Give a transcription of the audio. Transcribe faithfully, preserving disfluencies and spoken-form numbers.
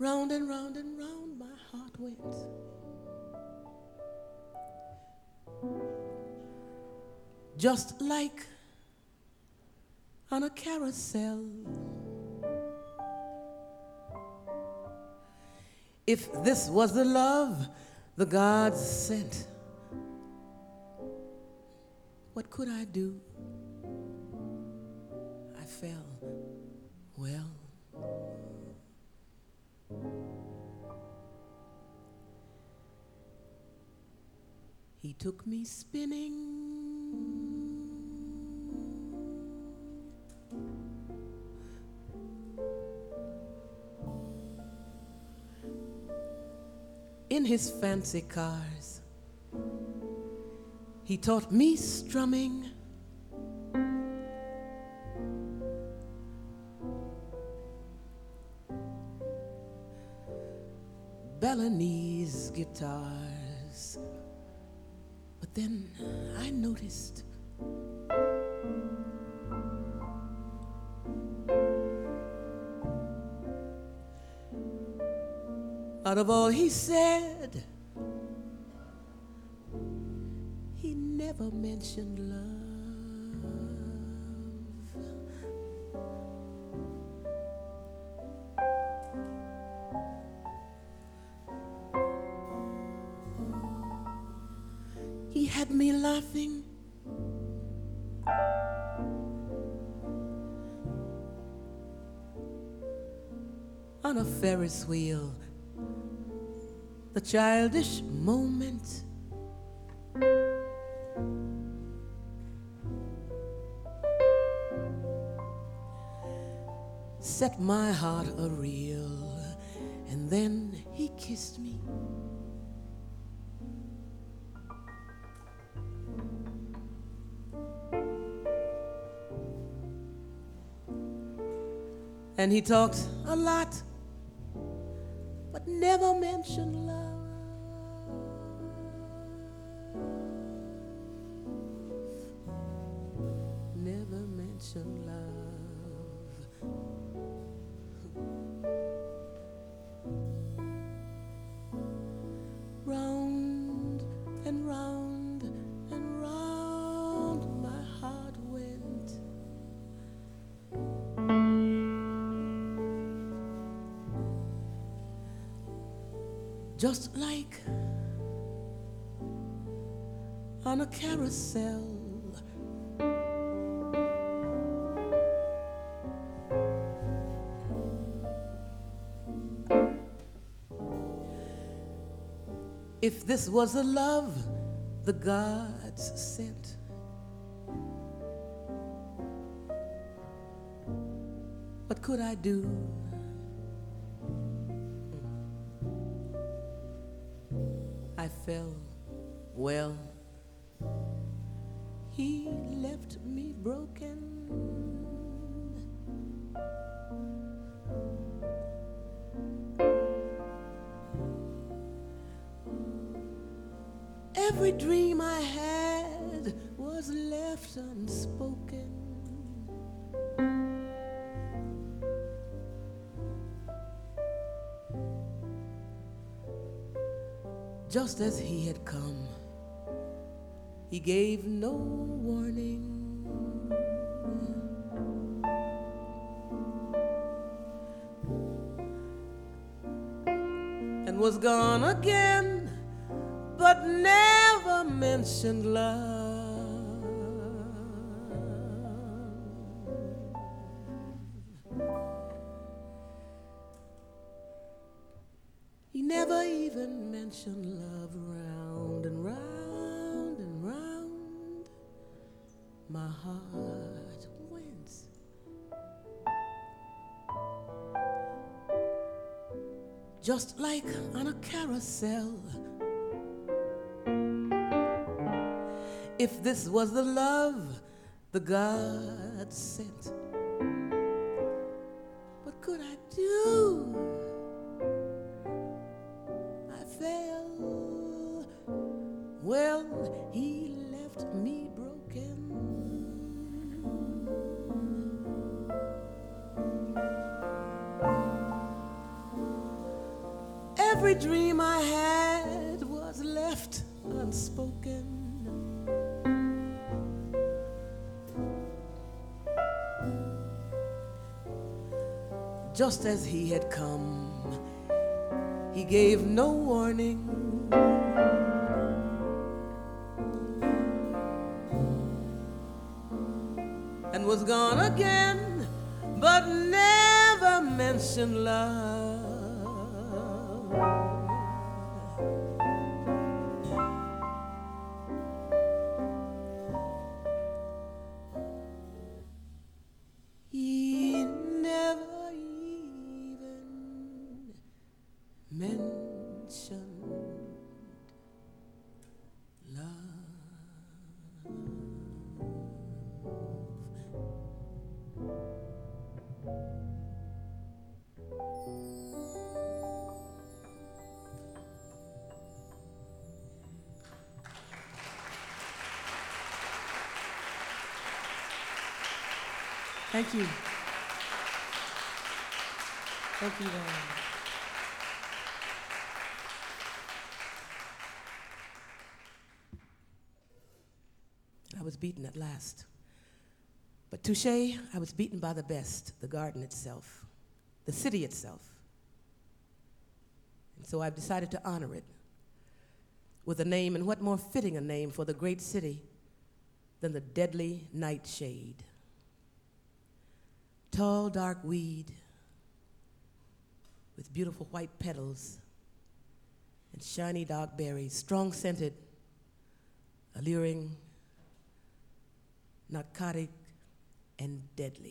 Round and round and round my heart went. Just like on a carousel. If this was the love the gods sent, what could I do? I fell, well. He took me spinning in his fancy cars. He taught me strumming Balinese guitars. But then I noticed out of all he said, he never mentioned love. He had me laughing on a Ferris wheel. The childish moment set my heart a-reel, and then he kissed me. And he talked a lot, but never mentioned love. Never mentioned love. Round and round and round my heart went. Just like on a carousel. If this was the love the gods sent, what could I do? I fell, well, he left me broken. Every dream I had was left unspoken. Just as he had come, he gave no warning. And was gone again, but never mentioned love. He never even mentioned love. Round and round and round my heart went. Just like on a carousel. If this was the love the gods sent, what could I do? I fell, well, he left me broken. every dream I had was left unspoken. Just as he had come, he gave no warning. And was gone again, but never mentioned love. He never even mentioned love. Thank you. Thank you very much. I was beaten at last. But touche, I was beaten by the best, the garden itself, the city itself. And so I've decided to honor it with a name, and what more fitting a name for the great city than the deadly nightshade. Tall, dark weed with beautiful white petals and shiny dark berries, strong-scented, alluring, narcotic, and deadly.